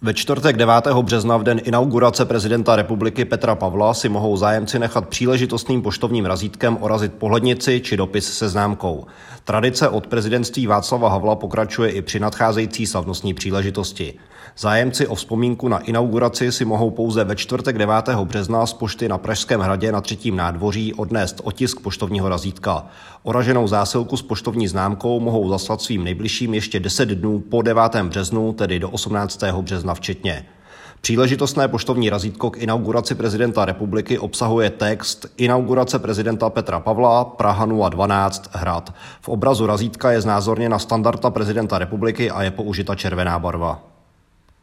Ve čtvrtek 9. března v den inaugurace prezidenta republiky Petra Pavla si mohou zájemci nechat příležitostným poštovním razítkem orazit pohlednici či dopis se známkou. Tradice od prezidentství Václava Havla pokračuje i při nadcházející slavnostní příležitosti. Zájemci o vzpomínku na inauguraci si mohou pouze ve čtvrtek 9. března z pošty na Pražském hradě na 3. nádvoří odnést otisk poštovního razítka. Oraženou zásilku s poštovní známkou mohou zaslat svým nejbližším ještě 10 dnů po 9. březnu, tedy do 18. března včetně. Příležitostné poštovní razítko k inauguraci prezidenta republiky obsahuje text Inaugurace prezidenta Petra Pavla, Praha 012, Hrad. V obrazu razítka je znázorněna standarta prezidenta republiky a je použita červená barva.